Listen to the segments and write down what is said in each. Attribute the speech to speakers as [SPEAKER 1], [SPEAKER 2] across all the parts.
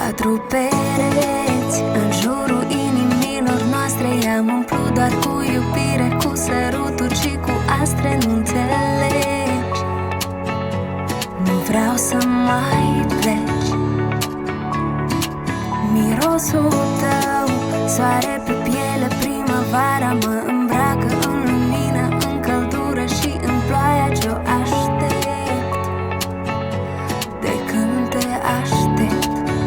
[SPEAKER 1] 4 pereți în jurul inimilor noastre, i-am umplut doar cu iubire, cu săruturi și cu astre. Nu înțelegi, nu vreau să mai pleci. Mirosul tău, soare pe piele, primăvara mă îmbracă în lumină, în căldură și în ploaia ce-o aștept. De când te aștept,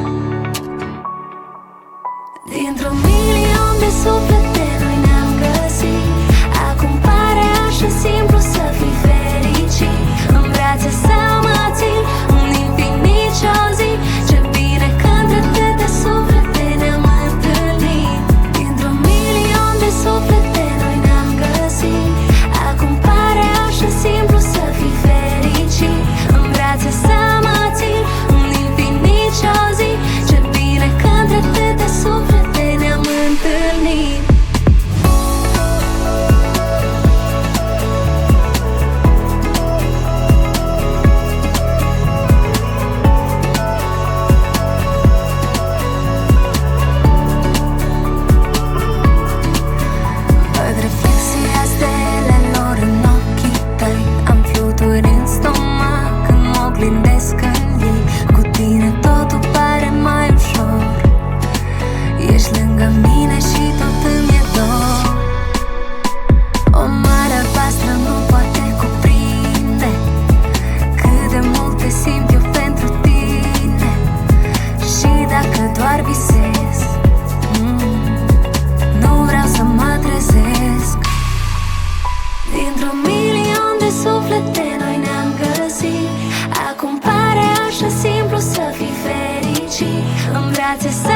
[SPEAKER 1] dintr-un milion de suflete noi ne-am găsit. Acum pare așa simplu să fii fericit, în brațe să mă ții, un infinit și o zi. Ce bine că între atâtea suflete ne-am întâlnit. Dintr-un milion de suflete noi ne-am găsit. Acum pare așa simplu să fii fericit, în brațe să mă ții, un infinit și o zi. Ce bine că între atâtea suflete ne-am întâlnit. Văd reflexia stelelor în ochii tăi, am fluturi în stomac când mă oglindesc în ei. Cu tine totul pare mai ușor, ești lângă mine și tot îmi e dor. O mare albastră nu poate cuprinde cât de mult te simt eu pentru tine. Și dacă doar visez, nu vreau să mă trezesc. Dintr-un milion de suflete noi ne-am găsit. Acum pare așa simplu să fii fericit, în brațe să